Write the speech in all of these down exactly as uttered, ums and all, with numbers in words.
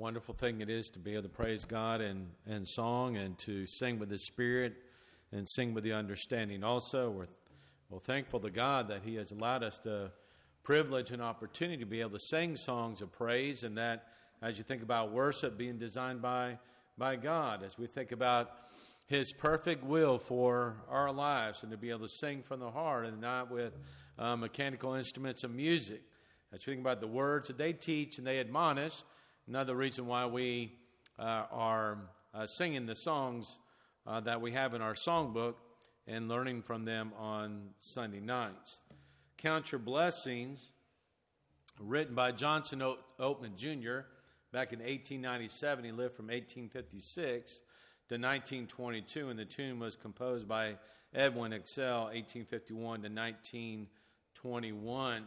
wonderful thing it is to be able to praise God in, in song and to sing with the Spirit and sing with the understanding. Also, we're well thankful to God that He has allowed us the privilege and opportunity to be able to sing songs of praise, and that as you think about worship being designed by, by God, as we think about His perfect will for our lives, and to be able to sing from the heart and not with uh, mechanical instruments of music. As you think about the words that they teach and they admonish, another reason why we uh, are uh, singing the songs uh, that we have in our songbook and learning from them on Sunday nights. Count Your Blessings, written by Johnson Oatman Junior back in eighteen ninety-seven. He lived from eighteen fifty-six to nineteen twenty-two, and the tune was composed by Edwin Excel, eighteen fifty-one to nineteen twenty-one.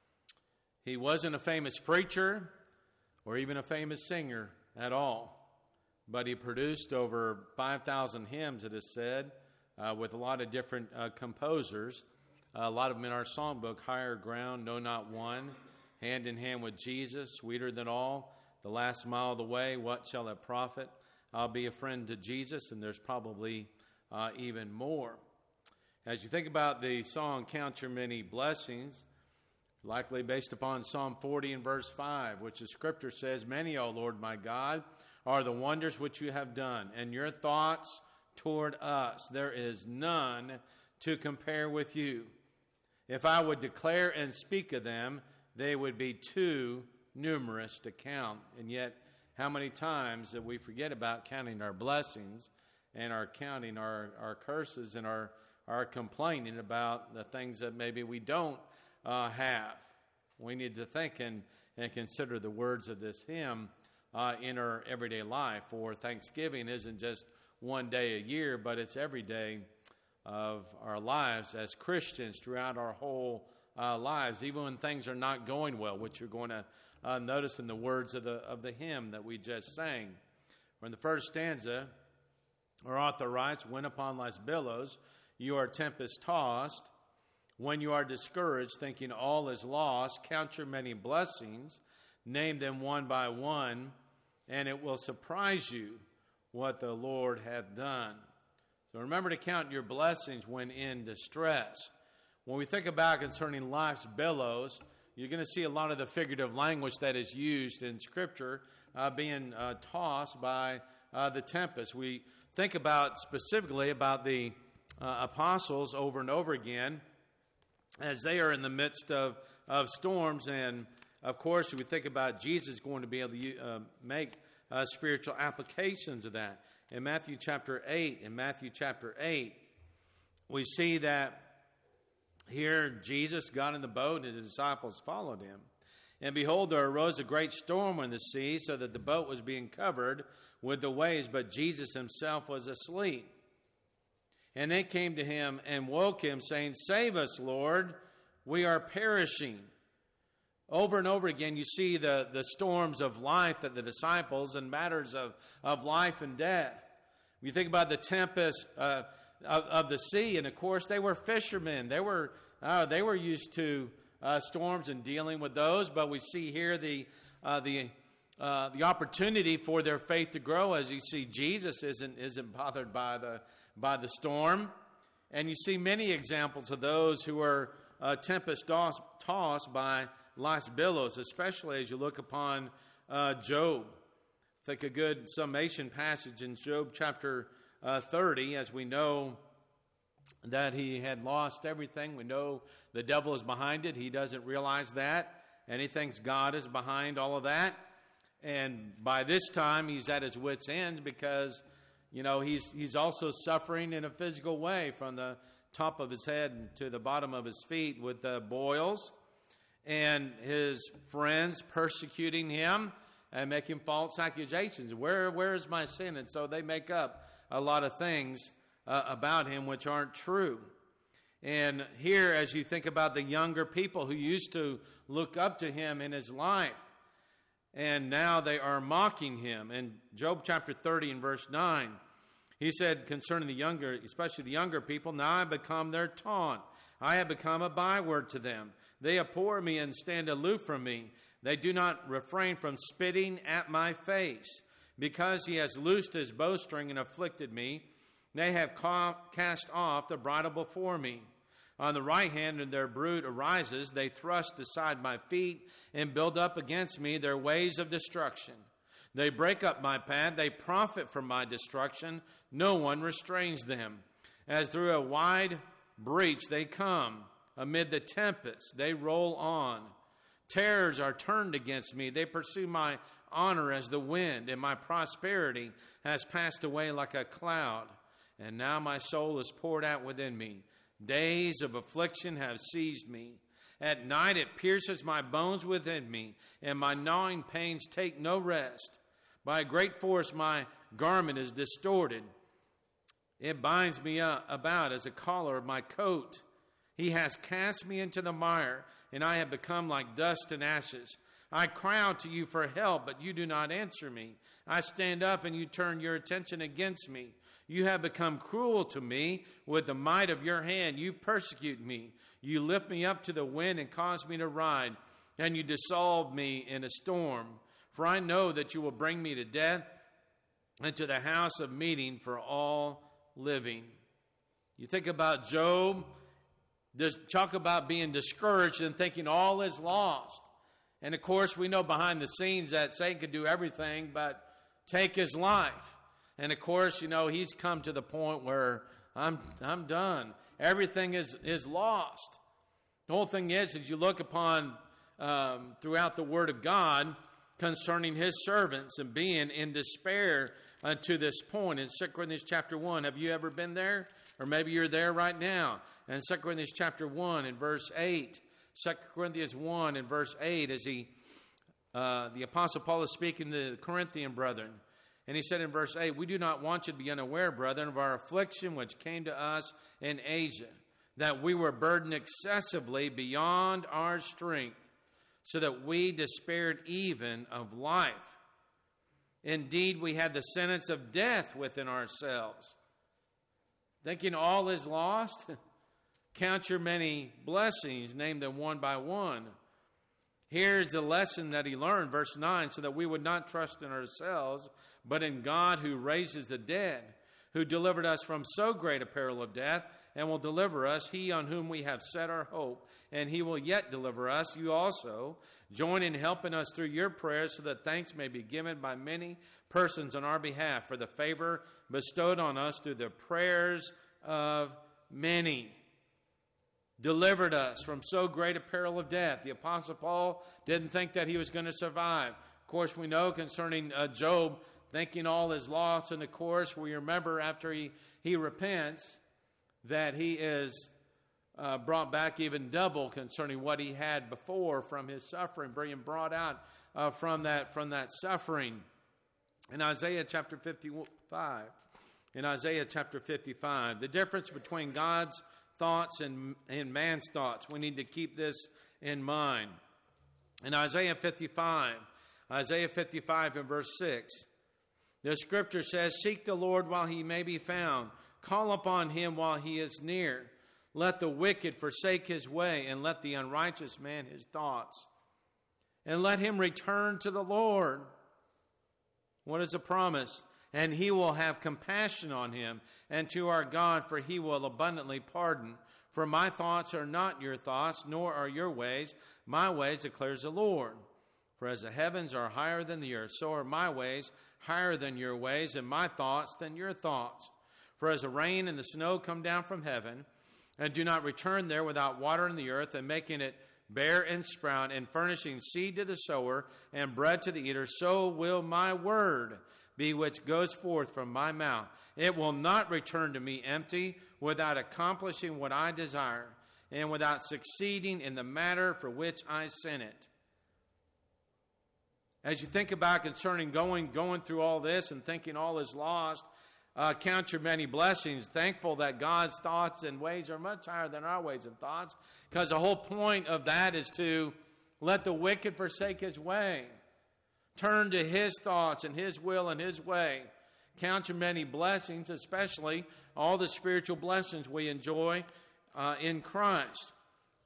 He wasn't a famous preacher or even a famous singer at all, but he produced over five thousand hymns, it is said, uh, with a lot of different uh, composers. Uh, a lot of them in our songbook: Higher Ground, Know Not One, Hand in Hand with Jesus, Sweeter Than All, The Last Mile of the Way, What Shall It Profit, I'll Be a Friend to Jesus, and there's probably uh, even more. As you think about the song Count Your Many Blessings, likely based upon Psalm forty and verse five, which the Scripture says, "Many, O Lord my God, are the wonders which you have done, and your thoughts toward us. There is none to compare with you. If I would declare and speak of them, they would be too numerous to count." And yet, how many times that we forget about counting our blessings and are counting our, our curses and our, our complaining about the things that maybe we don't uh, have. We need to think and, and consider the words of this hymn uh, in our everyday life. For Thanksgiving isn't just one day a year, but it's every day of our lives as Christians throughout our whole uh, lives, even when things are not going well, which you're going to uh, notice in the words of the of the hymn that we just sang. Or in the first stanza, our author writes, "When upon life's billows you are tempest tossed, when you are discouraged, thinking all is lost, count your many blessings, name them one by one, and it will surprise you what the Lord hath done." So remember to count your blessings when in distress. When we think about concerning life's billows, you're going to see a lot of the figurative language that is used in Scripture uh, being uh, tossed by uh, the tempest. We think about specifically about the uh, apostles over and over again as they are in the midst of, of storms. And, of course, we think about Jesus going to be able to uh, make uh, spiritual applications of that. In Matthew chapter eight, in Matthew chapter eight, we see that here Jesus got in the boat and his disciples followed him. "And behold, there arose a great storm in the sea, so that the boat was being covered with the waves, but Jesus himself was asleep. And they came to him and woke him, saying, 'Save us, Lord, we are perishing.'" Over and over again, you see the, the storms of life that the disciples and matters of, of life and death. You think about the tempest uh, of, of the sea, and of course, they were fishermen. They were uh, they were used to uh, storms and dealing with those. But we see here the uh, the uh, the opportunity for their faith to grow. As you see, Jesus isn't isn't bothered by the by the storm, and you see many examples of those who are uh, tempest tossed by life's billows, especially as you look upon uh, Job. I think a good summation passage in Job chapter uh, thirty, as we know that he had lost everything. We know the devil is behind it. He doesn't realize that, and he thinks God is behind all of that. And by this time, he's at his wit's end because, you know, he's he's also suffering in a physical way from the top of his head to the bottom of his feet with uh, boils, and his friends persecuting him and making false accusations. Where, where is my sin? And so they make up a lot of things uh, about him which aren't true. And here, as you think about the younger people who used to look up to him in his life, and now they are mocking him. In Job chapter thirty and verse nine, he said concerning the younger, especially the younger people, "Now I have become their taunt. I have become a byword to them. They abhor me and stand aloof from me. They do not refrain from spitting at my face. Because he has loosed his bowstring and afflicted me, they have ca- cast off the bridle before me. On the right hand of their brood arises, they thrust aside my feet and build up against me their ways of destruction. They break up my path, they profit from my destruction. No one restrains them. As through a wide breach they come, amid the tempest they roll on. Terrors are turned against me, they pursue my honor as the wind, and my prosperity has passed away like a cloud. And now my soul is poured out within me. Days of affliction have seized me. At night it pierces my bones within me, and my gnawing pains take no rest. By a great force my garment is distorted. It binds me up about as a collar of my coat. He has cast me into the mire, and I have become like dust and ashes. I cry out to you for help, but you do not answer me. I stand up, and you turn your attention against me. You have become cruel to me with the might of your hand. You persecute me. You lift me up to the wind and cause me to ride, and you dissolve me in a storm. For I know that you will bring me to death and to the house of meeting for all living. You think about Job, just talk about being discouraged and thinking all is lost. And of course, we know behind the scenes that Satan could do everything but take his life. And of course, you know, he's come to the point where I'm I'm done. Everything is, is lost. The whole thing is, as you look upon um, throughout the Word of God concerning his servants and being in despair uh, to this point in Second Corinthians chapter one. Have you ever been there? Or maybe you're there right now. In Second Corinthians chapter one and verse eight. Second Corinthians one and verse eight, as he, uh, the Apostle Paul is speaking to the Corinthian brethren. And he said in verse eight, we do not want you to be unaware, brethren, of our affliction which came to us in Asia, that we were burdened excessively beyond our strength, so that we despaired even of life. Indeed, we had the sentence of death within ourselves. Thinking all is lost? Count your many blessings, name them one by one. Here's the lesson that he learned, verse nine, so that we would not trust in ourselves, but in God who raises the dead, who delivered us from so great a peril of death, and will deliver us, he on whom we have set our hope, and he will yet deliver us. You also join in helping us through your prayers, so that thanks may be given by many persons on our behalf for the favor bestowed on us through the prayers of many. Delivered us from so great a peril of death. The Apostle Paul didn't think that he was going to survive. Of course, we know concerning uh, Job, thinking all is lost, and of course, we remember after he, he repents that he is uh, brought back even double concerning what he had before from his suffering, being brought out uh, from that from that suffering. In Isaiah chapter fifty-five, in Isaiah chapter fifty-five, the difference between God's thoughts and, and man's thoughts. We need to keep this in mind. In Isaiah fifty-five, Isaiah fifty-five and verse six, the scripture says, seek the Lord while he may be found. Call upon him while he is near. Let the wicked forsake his way, and let the unrighteous man his thoughts. And let him return to the Lord. What is the promise? And he will have compassion on him, and to our God, for he will abundantly pardon. For my thoughts are not your thoughts, nor are your ways my ways, declares the Lord. For as the heavens are higher than the earth, so are my ways higher than your ways, and my thoughts than your thoughts. For as the rain and the snow come down from heaven, and do not return there without watering the earth, and making it bear and sprout, and furnishing seed to the sower, and bread to the eater, so will my word be which goes forth from my mouth. It will not return to me empty, without accomplishing what I desire, and without succeeding in the matter for which I sent it. As you think about concerning going going through all this and thinking all is lost, uh, count your many blessings, thankful that God's thoughts and ways are much higher than our ways and thoughts, because the whole point of that is to let the wicked forsake his way. Turn to his thoughts and his will and his way. Count your many blessings, especially all the spiritual blessings we enjoy uh, in Christ.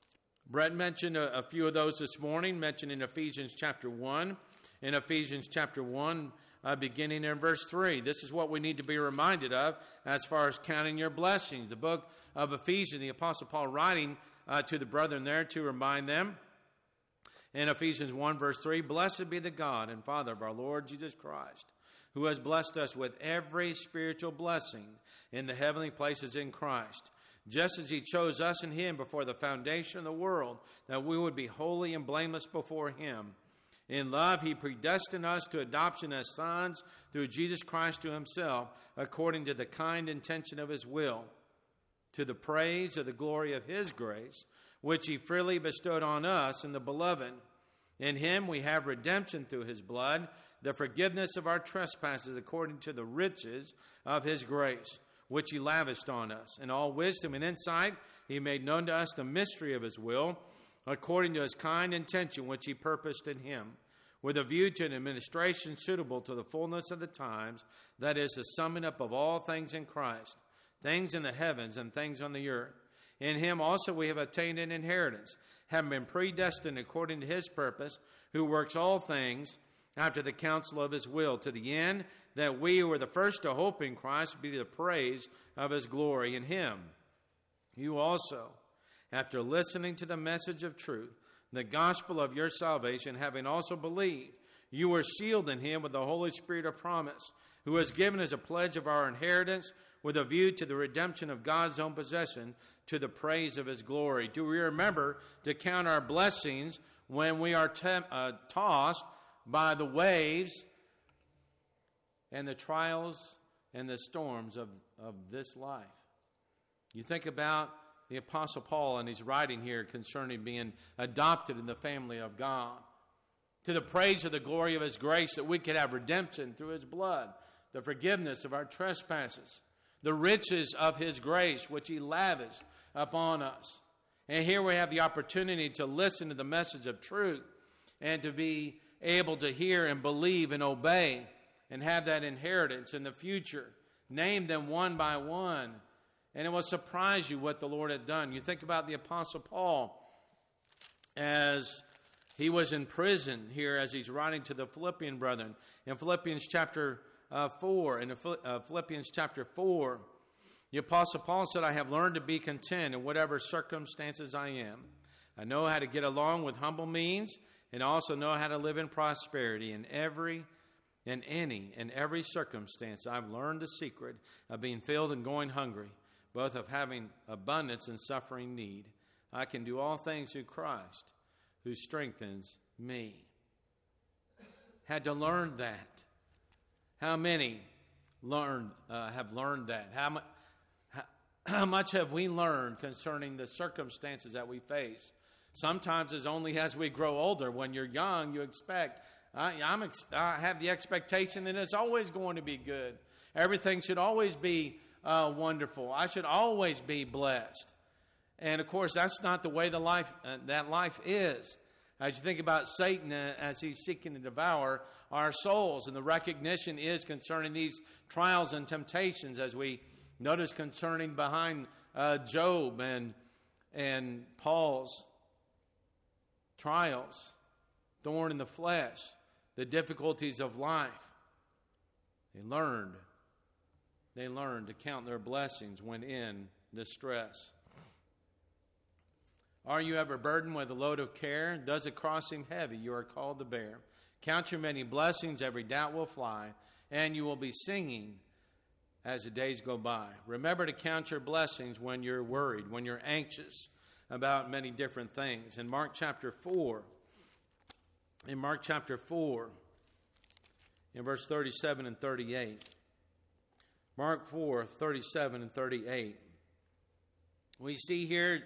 Brett mentioned a, a few of those this morning, mentioned in Ephesians chapter one. In Ephesians chapter one, uh, beginning in verse three. This is what we need to be reminded of as far as counting your blessings. The book of Ephesians, the Apostle Paul writing uh, to the brethren there to remind them. In Ephesians one, verse three, "Blessed be the God and Father of our Lord Jesus Christ, who has blessed us with every spiritual blessing in the heavenly places in Christ, just as he chose us in him before the foundation of the world, that we would be holy and blameless before him. In love, he predestined us to adoption as sons through Jesus Christ to himself, according to the kind intention of his will, to the praise of the glory of his grace, which he freely bestowed on us in the beloved. In him we have redemption through his blood, the forgiveness of our trespasses according to the riches of his grace, which he lavished on us. In all wisdom and insight, he made known to us the mystery of his will, according to his kind intention, which he purposed in him, with a view to an administration suitable to the fullness of the times, that is, the summing up of all things in Christ, things in the heavens and things on the earth. In him also we have obtained an inheritance, having been predestined according to his purpose, who works all things after the counsel of his will, to the end that we who were the first to hope in Christ be to the praise of his glory. In him you also, after listening to the message of truth, the gospel of your salvation, having also believed, you were sealed in him with the Holy Spirit of promise, who has given as a pledge of our inheritance, with a view to the redemption of God's own possession, to the praise of his glory. Do we remember to count our blessings when we are te- uh, tossed by the waves and the trials and the storms of, of this life? You think about the Apostle Paul, and he's writing here concerning being adopted in the family of God, to the praise of the glory of his grace, that we could have redemption through his blood, the forgiveness of our trespasses, the riches of his grace, which he lavished upon us. And here we have the opportunity to listen to the message of truth and to be able to hear and believe and obey and have that inheritance in the future. Name them one by one. And it will surprise you what the Lord had done. You think about the Apostle Paul as he was in prison here, as he's writing to the Philippian brethren. In Philippians chapter uh, four, in uh, Philippians chapter four, the Apostle Paul said, "I have learned to be content in whatever circumstances I am. I know how to get along with humble means, and also know how to live in prosperity in every in any and every circumstance. I've learned the secret of being filled and going hungry, both of having abundance and suffering need. I can do all things through Christ, who strengthens me." Had to learn that. How many learned uh, have learned that? How, mu- how, how much have we learned concerning the circumstances that we face? Sometimes it's only as we grow older. When you're young, you expect, I, I'm ex- I have the expectation that it's always going to be good. Everything should always be Uh, wonderful. I should always be blessed. And of course, that's not the way the life uh, that life is. As you think about Satan uh, as he's seeking to devour our souls, and the recognition is concerning these trials and temptations, as we notice concerning behind uh, Job and and Paul's trials, thorn in the flesh, the difficulties of life. They learned. They learn to count their blessings when in distress. Are you ever burdened with a load of care? Does it cross seem heavy you are called to bear? Count your many blessings, every doubt will fly, and you will be singing as the days go by. Remember to count your blessings when you're worried, when you're anxious about many different things. In Mark chapter four, in Mark chapter four, in verse thirty-seven and thirty-eight, Mark four, thirty-seven and thirty-eight. We see here,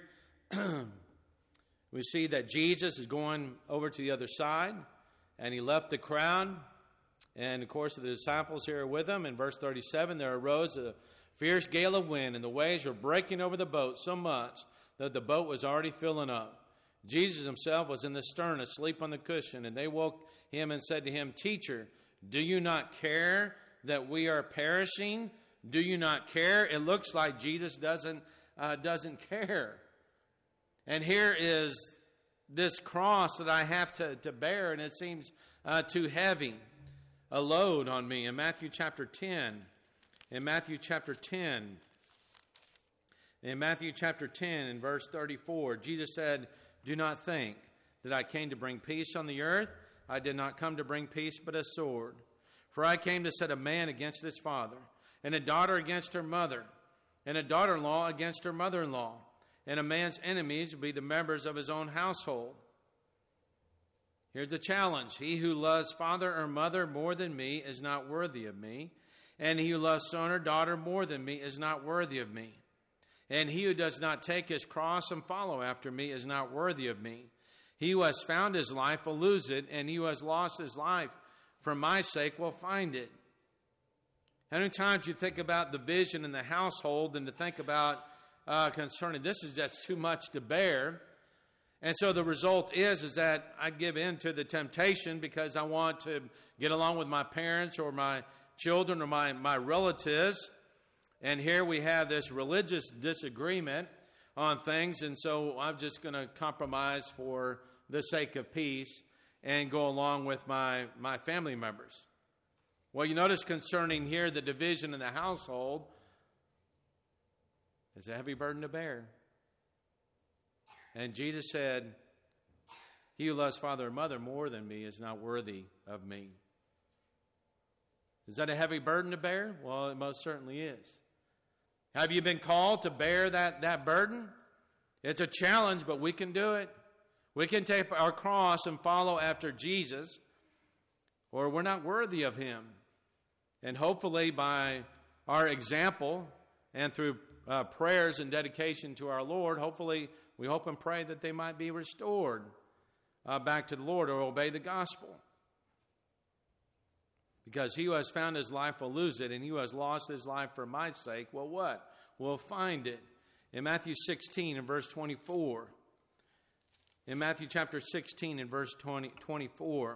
we see that Jesus is going over to the other side, and he left the crowd, and of course the disciples here are with him. In verse thirty-seven, there arose a fierce gale of wind, and the waves were breaking over the boat so much that the boat was already filling up. Jesus himself was in the stern, asleep on the cushion, and they woke him and said to him, "Teacher, do you not care that we are perishing? Do you not care?" It looks like Jesus doesn't uh, doesn't care. And here is this cross that I have to, to bear, and it seems uh, too heavy, a load on me. In Matthew chapter ten, in Matthew chapter ten, in Matthew chapter ten, in verse thirty-four, Jesus said, "Do not think that I came to bring peace on the earth. I did not come to bring peace, but a sword. For I came to set a man against his father, and a daughter against her mother, and a daughter-in-law against her mother-in-law. And a man's enemies will be the members of his own household." Here's the challenge. "He who loves father or mother more than me is not worthy of me. And he who loves son or daughter more than me is not worthy of me. And he who does not take his cross and follow after me is not worthy of me. He who has found his life will lose it, and he who has lost his life for my sake will find it." How many times you think about the vision in the household and to think about uh, concerning this is just too much to bear. And so the result is, is that I give in to the temptation because I want to get along with my parents or my children or my, my relatives. And here we have this religious disagreement on things, and so I'm just going to compromise for the sake of peace and go along with my, my family members. Well, you notice concerning here the division in the household is a heavy burden to bear. And Jesus said, "He who loves father or mother more than me is not worthy of me." Is that a heavy burden to bear? Well, it most certainly is. Have you been called to bear that, that burden? It's a challenge, but we can do it. We can take our cross and follow after Jesus, or we're not worthy of him. And hopefully by our example and through uh, prayers and dedication to our Lord, hopefully we hope and pray that they might be restored uh, back to the Lord or obey the gospel. Because he who has found his life will lose it, and he who has lost his life for my sake will what? Will find it. In Matthew sixteen and verse twenty-four. In Matthew chapter sixteen and verse twenty, twenty-four.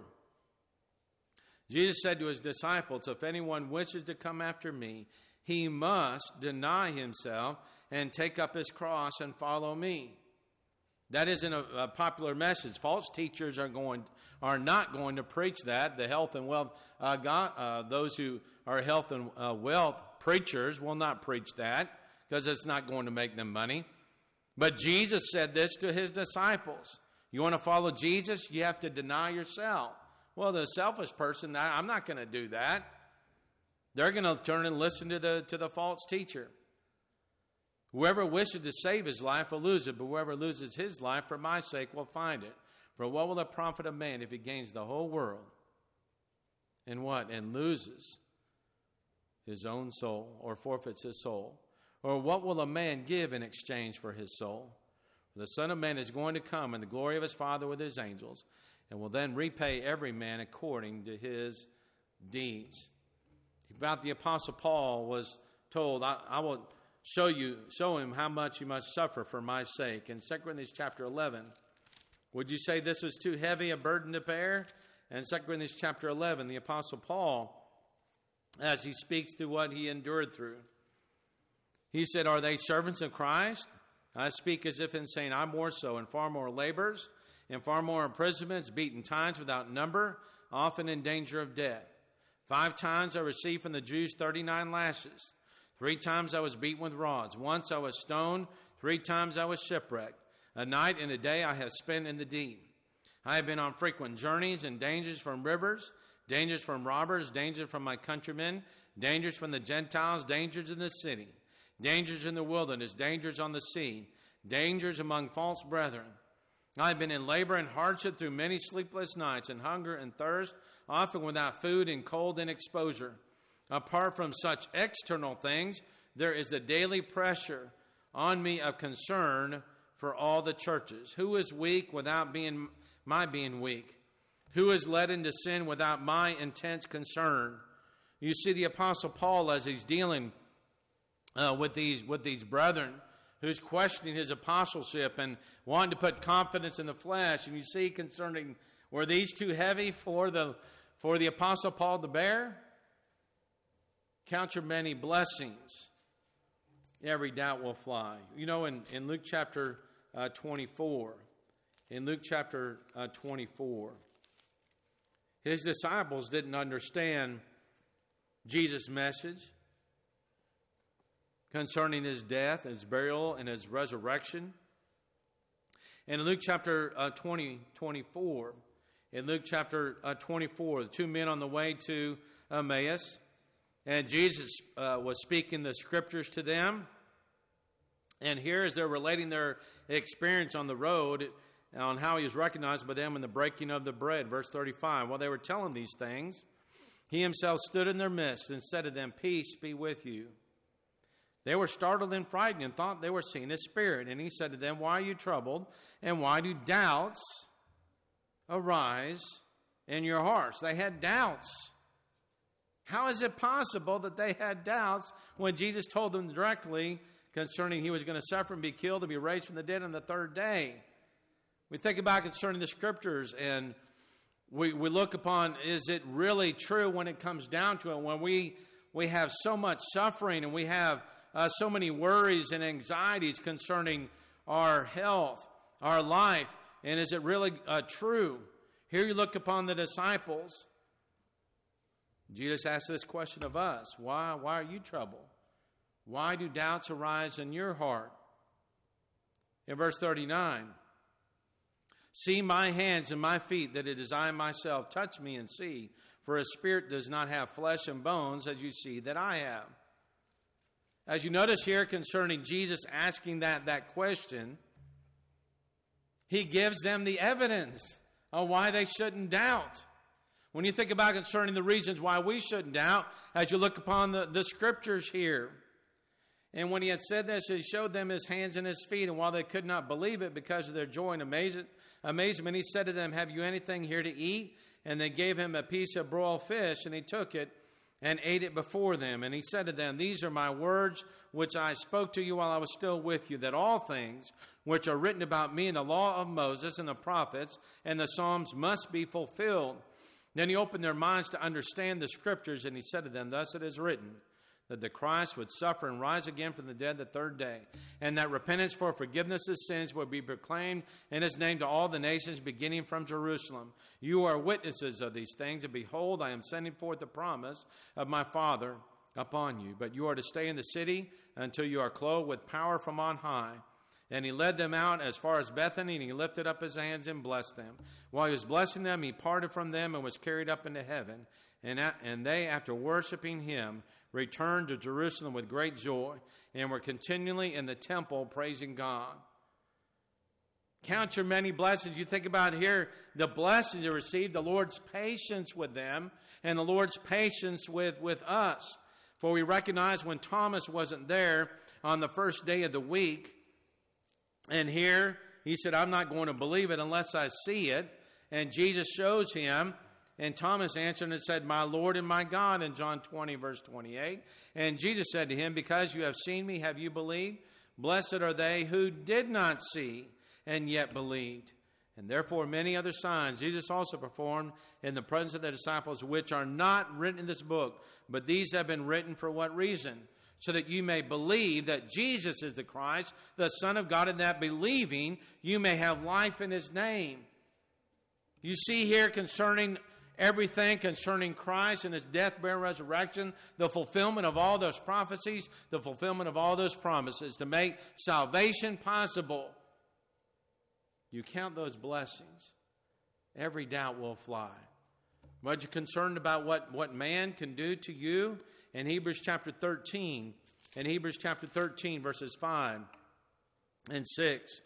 Jesus said to his disciples, "If anyone wishes to come after me, he must deny himself and take up his cross and follow me." That isn't a, a popular message. False teachers are going, are not going to preach that. The health and wealth, uh, God, uh, those who are health and uh, wealth preachers will not preach that because it's not going to make them money. But Jesus said this to his disciples. You want to follow Jesus? You have to deny yourself. Well, the selfish person, I'm not going to do that. They're going to turn and listen to the to the false teacher. Whoever wishes to save his life will lose it, but whoever loses his life for my sake will find it. For what will it profit a man if he gains the whole world and what? And loses his own soul or forfeits his soul? Or what will a man give in exchange for his soul? The Son of Man is going to come in the glory of his Father with his angels, and will then repay every man according to his deeds. About the Apostle Paul was told, I, I will show you, show him how much he must suffer for my sake. In Second Corinthians chapter eleven, would you say this was too heavy a burden to bear? In Second Corinthians chapter eleven, the Apostle Paul, as he speaks to what he endured through, he said, "Are they servants of Christ? I speak as if in saying, I more so, in far more labors, in far more imprisonments, beaten times without number, often in danger of death. Five times I received from the Jews thirty-nine lashes. Three times I was beaten with rods. Once I was stoned. Three times I was shipwrecked. A night and a day I have spent in the deep. I have been on frequent journeys and dangers from rivers, dangers from robbers, dangers from my countrymen, dangers from the Gentiles, dangers in the city, dangers in the wilderness, dangers on the sea, dangers among false brethren. I have been in labor and hardship through many sleepless nights, and hunger and thirst, often without food, and cold and exposure. Apart from such external things, there is the daily pressure on me of concern for all the churches. Who is weak without being my being weak? Who is led into sin without my intense concern?" You see the Apostle Paul, as he's dealing uh, with these with these brethren, who's questioning his apostleship and wanting to put confidence in the flesh. And you see concerning, were these too heavy for the for the Apostle Paul to bear? Count your many blessings. Every doubt will fly. You know, in, in Luke chapter uh, twenty-four. In Luke chapter uh, twenty-four. His disciples didn't understand Jesus' message concerning his death, his burial, and his resurrection. And in Luke chapter uh, twenty, twenty-four, in Luke chapter uh, twenty-four, the two men on the way to Emmaus, and Jesus uh, was speaking the scriptures to them. And here, as they're relating their experience on the road, on how he was recognized by them in the breaking of the bread. Verse thirty-five, while they were telling these things, he himself stood in their midst and said to them, "Peace be with you." They were startled and frightened and thought they were seeing a spirit. And he said to them, "Why are you troubled? And why do doubts arise in your hearts?" They had doubts. How is it possible that they had doubts when Jesus told them directly concerning he was going to suffer and be killed and be raised from the dead on the third day? We think about concerning the scriptures, and we, we look upon, is it really true when it comes down to it? When we, we have so much suffering and we have uh, so many worries and anxieties concerning our health, our life, and is it really uh, true? Here you look upon the disciples. Jesus asked this question of us. Why, why are you troubled? Why do doubts arise in your heart? In verse thirty-nine, "See my hands and my feet, that it is I myself. Touch me and see, for a spirit does not have flesh and bones, as you see that I have." As you notice here concerning Jesus asking that, that question, he gives them the evidence of why they shouldn't doubt. When you think about concerning the reasons why we shouldn't doubt, as you look upon the, the scriptures here, and when he had said this, he showed them his hands and his feet, and while they could not believe it because of their joy and amazement, amazement, he said to them, "Have you anything here to eat?" And they gave him a piece of broiled fish, and he took it and ate it before them. And he said to them, "These are my words which I spoke to you while I was still with you, that all things which are written about me in the law of Moses and the prophets and the Psalms must be fulfilled." Then he opened their minds to understand the scriptures, and he said to them, "Thus it is written, that the Christ would suffer and rise again from the dead the third day, and that repentance for forgiveness of sins would be proclaimed in his name to all the nations, beginning from Jerusalem. You are witnesses of these things, and behold, I am sending forth the promise of my Father upon you. But you are to stay in the city until you are clothed with power from on high." And he led them out as far as Bethany, and he lifted up his hands and blessed them. While he was blessing them, he parted from them and was carried up into heaven. And, at, and they, after worshiping him, returned to Jerusalem with great joy, and were continually in the temple praising God. Count your many blessings. You think about here, the blessings they received, the Lord's patience with them, and the Lord's patience with, with us. For we recognize when Thomas wasn't there on the first day of the week, and here he said, "I'm not going to believe it unless I see it." And Jesus shows him, and Thomas answered and said, "My Lord and my God," in John twenty, verse twenty-eight. And Jesus said to him, "Because you have seen me, have you believed? Blessed are they who did not see and yet believed." And therefore many other signs Jesus also performed in the presence of the disciples, which are not written in this book, but these have been written for what reason? So that you may believe that Jesus is the Christ, the Son of God, and that believing you may have life in his name. You see here concerning everything concerning Christ and his death, burial, resurrection, the fulfillment of all those prophecies, the fulfillment of all those promises to make salvation possible. You count those blessings, every doubt will fly. But you're concerned about what, what man can do to you? In Hebrews chapter thirteen, in Hebrews chapter thirteen, verses five and six.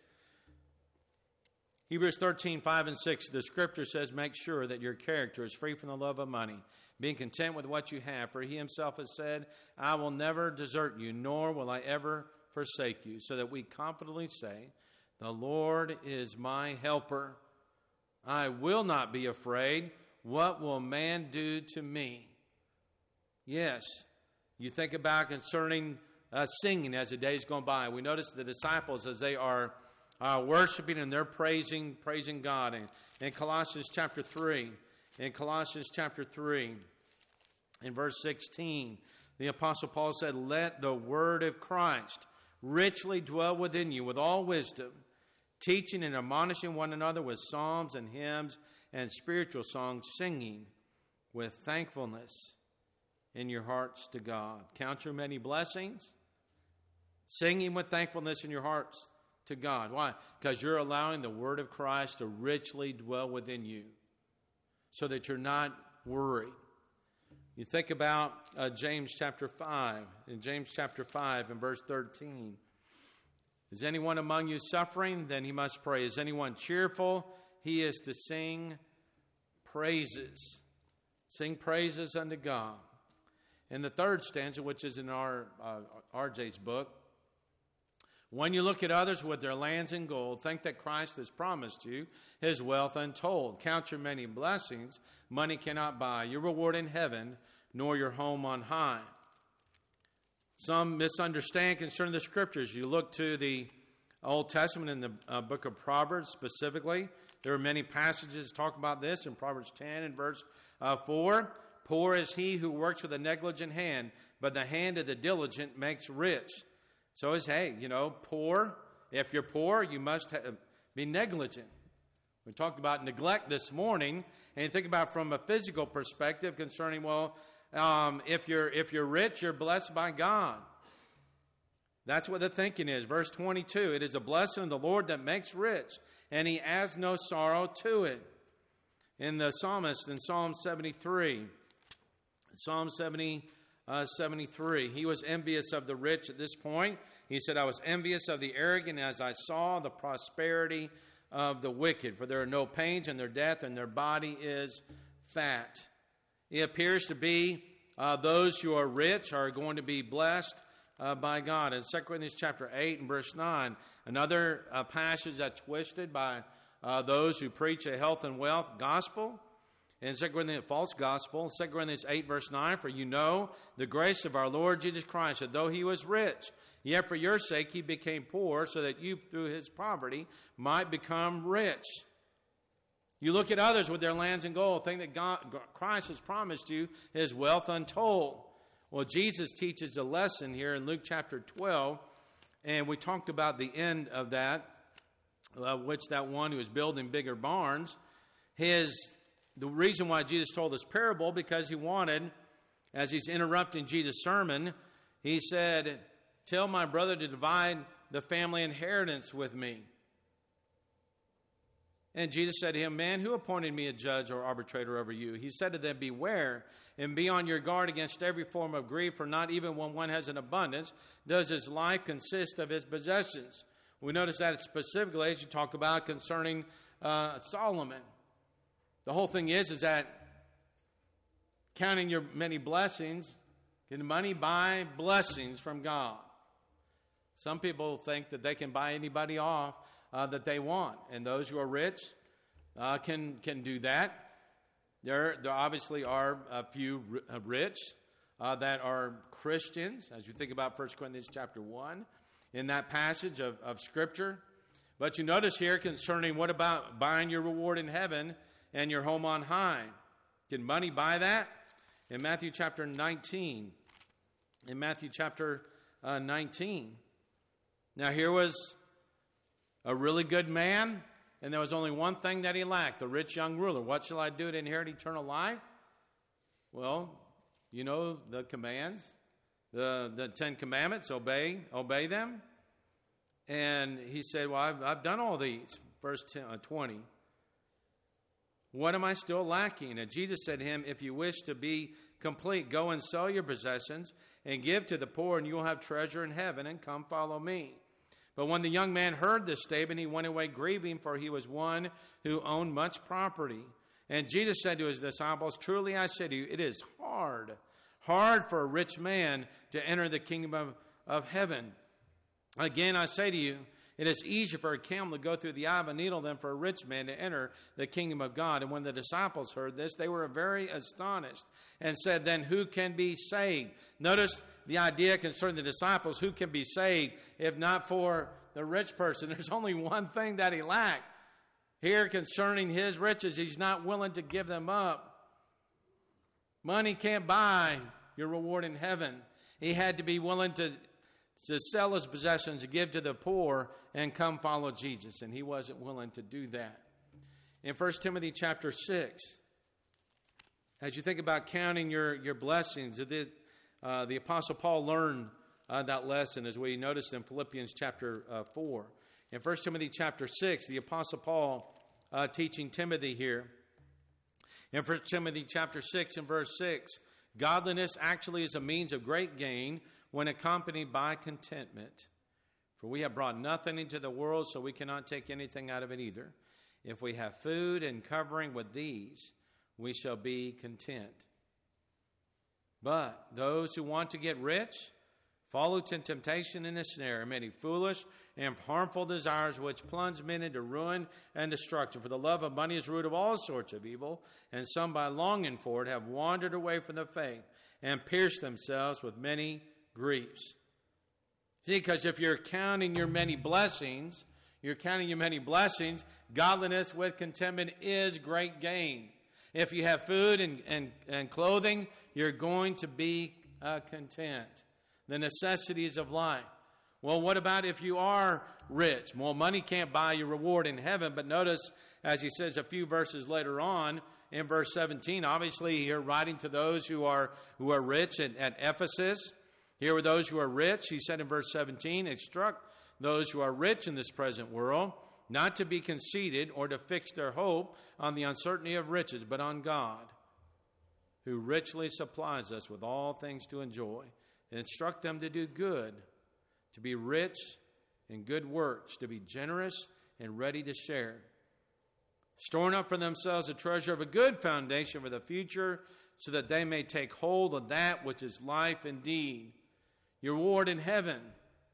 Hebrews thirteen, five and six, the scripture says, "Make sure that your character is free from the love of money, being content with what you have. For he himself has said, I will never desert you, nor will I ever forsake you." So that we confidently say, "The Lord is my helper. I will not be afraid. What will man do to me?" Yes, you think about concerning uh, singing as the days go by. We notice the disciples as they are uh, worshiping and they're praising, praising God. And in Colossians chapter three, in Colossians chapter three, in verse sixteen, the Apostle Paul said, "Let the word of Christ richly dwell within you with all wisdom, teaching and admonishing one another with psalms and hymns and spiritual songs, singing with thankfulness in your hearts to God. Count your many blessings, singing with thankfulness in your hearts to God. Why? Because you're allowing the word of Christ to richly dwell within you so that you're not worried. You think about uh, James chapter five. In James chapter five and verse thirteen. Is anyone among you suffering? Then he must pray. Is anyone cheerful? He is to sing praises. Sing praises unto God. In the third stanza, which is in our uh, R J's book, when you look at others with their lands and gold, think that Christ has promised you his wealth untold. Count your many blessings. Money cannot buy your reward in heaven, nor your home on high. Some misunderstand concerning the Scriptures. You look to the Old Testament in the uh, book of Proverbs specifically. There are many passages that talk about this in Proverbs ten and verse uh, four. Poor is he who works with a negligent hand, but the hand of the diligent makes rich. So is, hey, you know, poor. If you're poor, you must have, be negligent. We talked about neglect this morning, and you think about from a physical perspective concerning, well, um, if you're if you're rich, you're blessed by God. That's what the thinking is. Verse twenty-two, it is a blessing of the Lord that makes rich, and he adds no sorrow to it. In the psalmist, in Psalm seventy-three, Psalm seventy, uh, seventy-three, he was envious of the rich at this point. He said, I was envious of the arrogant as I saw the prosperity of the wicked, for there are no pains in their death, and their body is fat. It appears to be uh, those who are rich are going to be blessed uh, by God. In Second Corinthians chapter eight and verse nine, another uh, passage that's twisted by uh, those who preach a health and wealth gospel. In Second Corinthians, false gospel, Second Corinthians eight verse nine, for you know the grace of our Lord Jesus Christ, that though he was rich, yet for your sake he became poor, so that you through his poverty might become rich. You look at others with their lands and gold, think that God, Christ has promised you his wealth untold. Well, Jesus teaches a lesson here in Luke chapter twelve, and we talked about the end of that, uh, which that one who is building bigger barns, his the reason why Jesus told this parable, because he wanted, as he's interrupting Jesus' sermon, he said, tell my brother to divide the family inheritance with me. And Jesus said to him, man, who appointed me a judge or arbitrator over you? He said to them, beware and be on your guard against every form of greed, for not even when one has an abundance does his life consist of his possessions. We notice that specifically as you talk about concerning uh, Solomon. The whole thing is, is that counting your many blessings, can money buy blessings from God? Some people think that they can buy anybody off uh, that they want, and those who are rich uh, can can do that. There, there obviously are a few rich uh, that are Christians, as you think about First Corinthians chapter one, in that passage of, of Scripture. But you notice here concerning what about buying your reward in heaven and your home on high? Can money buy that? In Matthew chapter nineteen, in Matthew chapter uh, nineteen, now here was a really good man, and there was only one thing that he lacked, the rich young ruler. What shall I do to inherit eternal life? Well, you know the commands, the, the Ten Commandments, obey, obey them. And he said, well, I've, I've done all these. Verse ten, uh, twenty. What am I still lacking? And Jesus said to him, if you wish to be complete, go and sell your possessions and give to the poor, and you will have treasure in heaven, and come follow me. But when the young man heard this statement, he went away grieving, for he was one who owned much property. And Jesus said to his disciples, truly I say to you, it is hard, hard for a rich man to enter the kingdom of, of heaven. Again, I say to you, it is easier for a camel to go through the eye of a needle than for a rich man to enter the kingdom of God. And when the disciples heard this, they were very astonished and said, then who can be saved? Notice the idea concerning the disciples, who can be saved if not for the rich person? There's only one thing that he lacked. Here concerning his riches, he's not willing to give them up. Money can't buy your reward in heaven. He had to be willing to to sell his possessions, to give to the poor, and come follow Jesus. And he wasn't willing to do that. In First Timothy chapter six, as you think about counting your, your blessings, the, uh, the Apostle Paul learned uh, that lesson as we noticed in Philippians chapter uh, four. In First Timothy chapter six, the Apostle Paul uh, teaching Timothy here. In First Timothy chapter six and verse six, godliness actually is a means of great gain when accompanied by contentment. For we have brought nothing into the world, so we cannot take anything out of it either. If we have food and covering with these, we shall be content. But those who want to get rich follow to temptation and a snare, and many foolish and harmful desires which plunge men into ruin and destruction. For the love of money is the root of all sorts of evil, and some by longing for it have wandered away from the faith and pierced themselves with many griefs. See, because if you're counting your many blessings, you're counting your many blessings, godliness with contentment is great gain. If you have food and, and, and clothing, you're going to be uh, content. The necessities of life. Well, what about if you are rich? Well, money can't buy you reward in heaven, but notice, as he says a few verses later on, in verse seventeen, obviously you're writing to those who are who are rich at, at Ephesus. Here were those who are rich. He said in verse seventeen, instruct those who are rich in this present world not to be conceited or to fix their hope on the uncertainty of riches, but on God, who richly supplies us with all things to enjoy. And instruct them to do good, to be rich in good works, to be generous and ready to share, storing up for themselves a treasure of a good foundation for the future, so that they may take hold of that which is life indeed, your reward in heaven.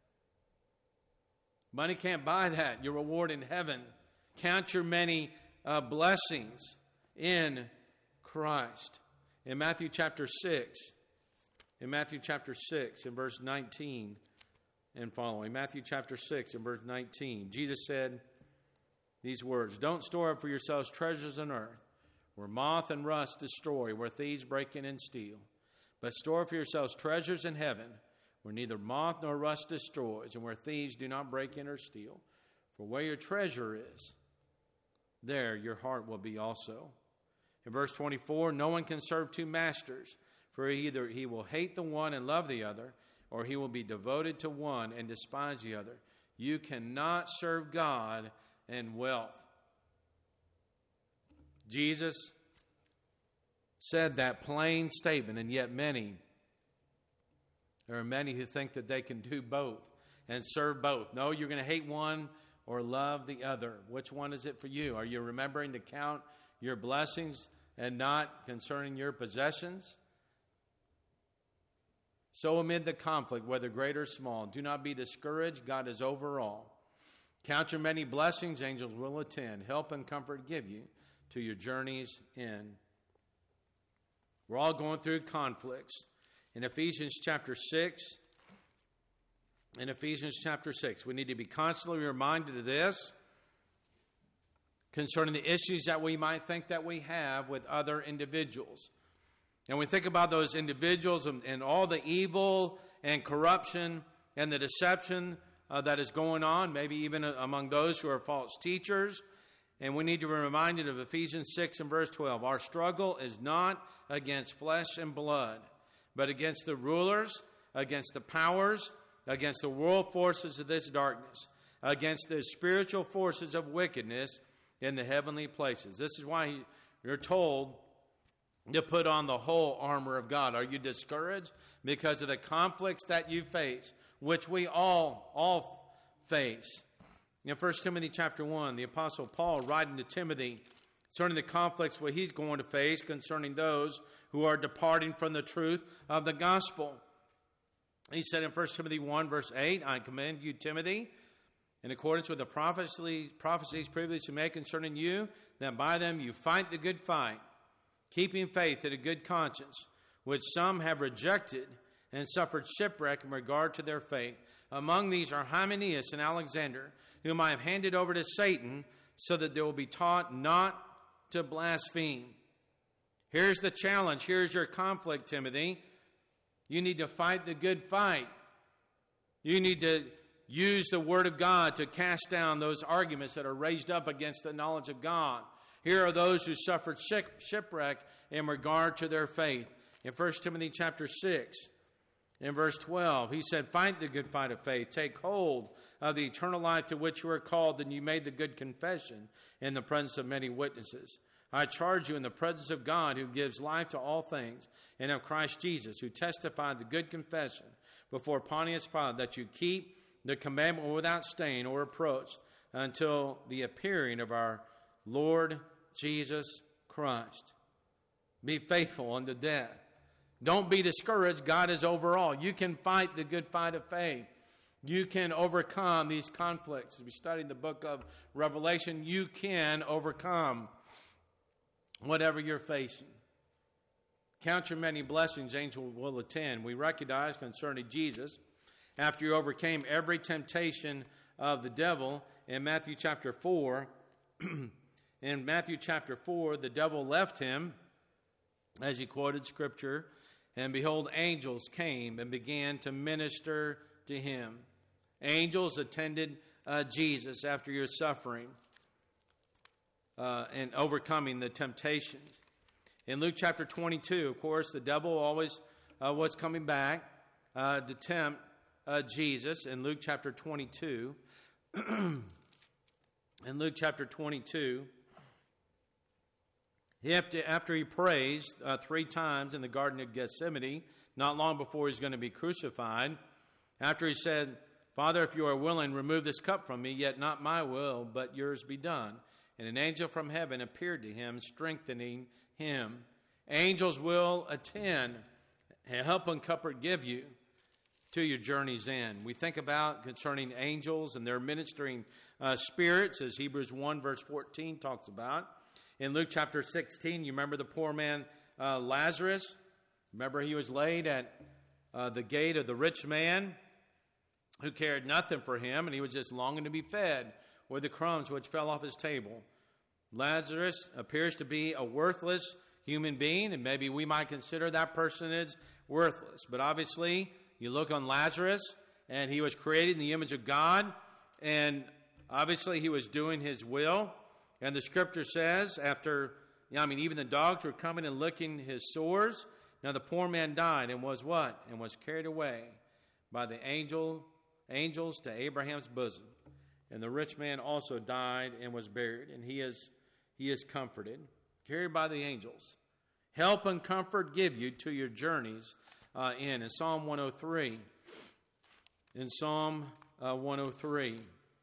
Money can't buy that, your reward in heaven. Count your many uh, blessings in Christ. In Matthew chapter six, in Matthew chapter six, in verse nineteen and following, Matthew chapter six, in verse nineteen, Jesus said these words, don't store up for yourselves treasures on earth, where moth and rust destroy, where thieves break in and steal. But store for yourselves treasures in heaven, where neither moth nor rust destroys, and where thieves do not break in or steal. For where your treasure is, there your heart will be also. In verse twenty-four, no one can serve two masters, for either he will hate the one and love the other, or he will be devoted to one and despise the other. You cannot serve God and wealth. Jesus said that plain statement, and yet many, there are many who think that they can do both and serve both. No, you're going to hate one or love the other. Which one is it for you? Are you remembering to count your blessings and not concerning your possessions? So amid the conflict, whether great or small, do not be discouraged. God is over all. Count your many blessings, angels will attend. Help and comfort give you to your journeys in. We're all going through conflicts. In Ephesians chapter six, in Ephesians chapter six, we need to be constantly reminded of this concerning the issues that we might think that we have with other individuals. And we think about those individuals and, and all the evil and corruption and the deception uh, that is going on, maybe even among those who are false teachers. And we need to be reminded of Ephesians six and verse twelve. Our struggle is not against flesh and blood, but against the rulers, against the powers, against the world forces of this darkness, against the spiritual forces of wickedness in the heavenly places. This is why you're told to put on the whole armor of God. Are you discouraged because of the conflicts that you face, which we all, all face? In First Timothy chapter one, the Apostle Paul writing to Timothy concerning the conflicts what he's going to face concerning those who are departing from the truth of the gospel. He said in First Timothy one, verse eight, I commend you, Timothy, in accordance with the prophecies, prophecies previously made concerning you, that by them you fight the good fight, keeping faith and a good conscience, which some have rejected and suffered shipwreck in regard to their faith. Among these are Hymenaeus and Alexander, whom I have handed over to Satan, so that they will be taught not to blaspheme. Here's the challenge. Here's your conflict, Timothy. You need to fight the good fight. You need to use the Word of God to cast down those arguments that are raised up against the knowledge of God. Here are those who suffered shipwreck in regard to their faith. In First Timothy chapter six, in verse twelve, he said, "Fight the good fight of faith. Take hold of the eternal life to which you are called, and you made the good confession in the presence of many witnesses. I charge you in the presence of God, who gives life to all things, and of Christ Jesus, who testified the good confession before Pontius Pilate, that you keep the commandment without stain or reproach until the appearing of our Lord Jesus Christ." Be faithful unto death. Don't be discouraged. God is over all. You can fight the good fight of faith. You can overcome these conflicts. As we study the book of Revelation, you can overcome whatever you're facing. Count your many blessings, angels will attend. We recognize concerning Jesus, after he overcame every temptation of the devil, in Matthew chapter four, in Matthew chapter four, the devil left him, as he quoted Scripture, and behold, angels came and began to minister to him. Angels attended uh, Jesus after your suffering uh, and overcoming the temptations. In Luke chapter twenty-two, of course, the devil always uh, was coming back uh, to tempt uh, Jesus. In Luke chapter twenty-two, in Luke chapter twenty-two, he after, after he prays uh, three times in the Garden of Gethsemane, not long before he's going to be crucified, after he said, "Father, if you are willing, remove this cup from me, yet not my will, but yours be done." And an angel from heaven appeared to him, strengthening him. Angels will attend and help and comfort give you to your journey's end. We think about concerning angels and their ministering uh, spirits, as Hebrews one verse fourteen talks about. In Luke chapter sixteen, you remember the poor man uh, Lazarus? Remember he was laid at uh, the gate of the rich man who cared nothing for him, and he was just longing to be fed with the crumbs which fell off his table. Lazarus appears to be a worthless human being, and maybe we might consider that person as worthless. But obviously, you look on Lazarus, and he was created in the image of God, and obviously he was doing his will. And the Scripture says, after, I mean, even the dogs were coming and licking his sores. Now the poor man died and was what? And was carried away by the angel, angels to Abraham's bosom. And the rich man also died and was buried, and he is he is comforted, carried by the angels. Help and comfort give you to your journeys uh, in. In Psalm one oh three, in Psalm uh, one oh three,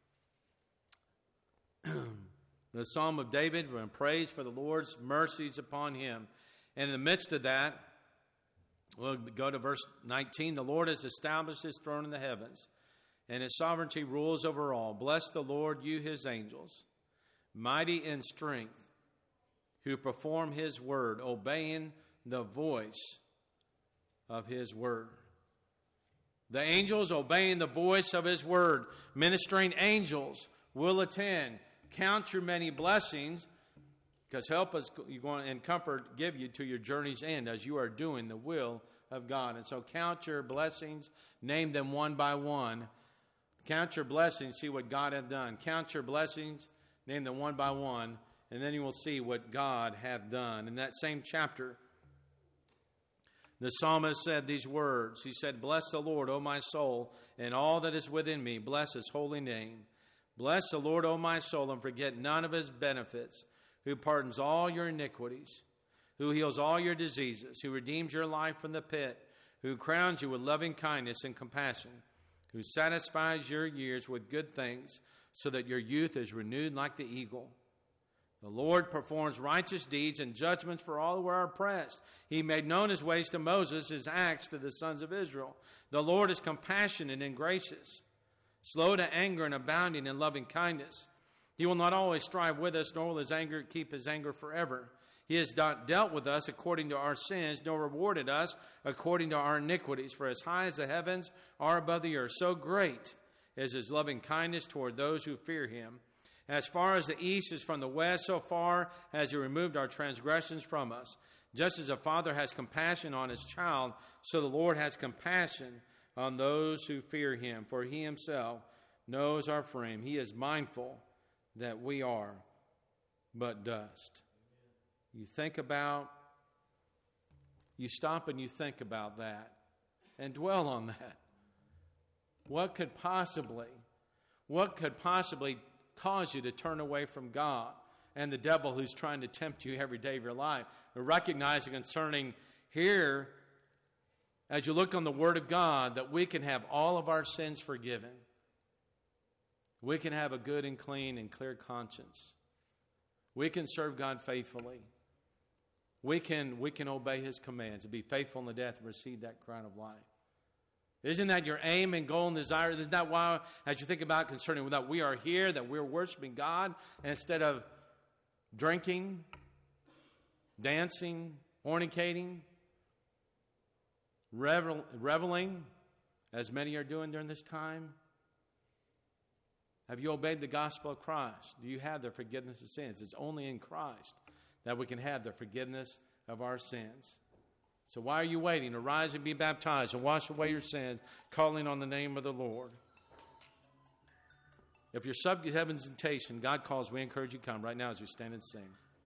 the Psalm of David, when praise for the Lord's mercies upon him. And in the midst of that, we'll go to verse nineteen. The Lord has established his throne in the heavens, and his sovereignty rules over all. Bless the Lord, you his angels, mighty in strength, who perform his word, obeying the voice of his word. The angels obeying the voice of his word. Ministering angels will attend. Count your many blessings, because help us and comfort give you to your journey's end as you are doing the will of God. And so count your blessings, name them one by one. Count your blessings, see what God hath done. Count your blessings, name them one by one, and then you will see what God hath done. In that same chapter, the psalmist said these words. He said, "Bless the Lord, O my soul, and all that is within me. Bless his holy name. Bless the Lord, O my soul, and forget none of his benefits, who pardons all your iniquities, who heals all your diseases, who redeems your life from the pit, who crowns you with loving kindness and compassion, who satisfies your years with good things, so that your youth is renewed like the eagle. The Lord performs righteous deeds and judgments for all who are oppressed. He made known his ways to Moses, his acts to the sons of Israel. The Lord is compassionate and gracious, slow to anger and abounding in loving kindness. He will not always strive with us, nor will his anger keep his anger forever. He has not dealt with us according to our sins, nor rewarded us according to our iniquities. For as high as the heavens are above the earth, so great is his loving kindness toward those who fear him. As far as the east is from the west, so far has he removed our transgressions from us. Just as a father has compassion on his child, so the Lord has compassion on those who fear him, for he himself knows our frame. He is mindful that we are but dust. You think about, you stop and you think about that and dwell on that. What could possibly, what could possibly cause you to turn away from God and the devil who's trying to tempt you every day of your life? Recognizing concerning here, as you look on the Word of God, that we can have all of our sins forgiven. We can have a good and clean and clear conscience. We can serve God faithfully. We can, we can obey his commands and be faithful in the death and receive that crown of life. Isn't that your aim and goal and desire? Isn't that why, as you think about concerning that we are here, that we're worshiping God, and instead of drinking, dancing, fornicating, revel, reveling, as many are doing during this time? Have you obeyed the gospel of Christ? Do you have the forgiveness of sins? It's only in Christ that we can have the forgiveness of our sins. So why are you waiting? Arise and be baptized and wash away your sins, calling on the name of the Lord. If you're subject to heaven's temptation, God calls, we encourage you to come right now as we stand and sing.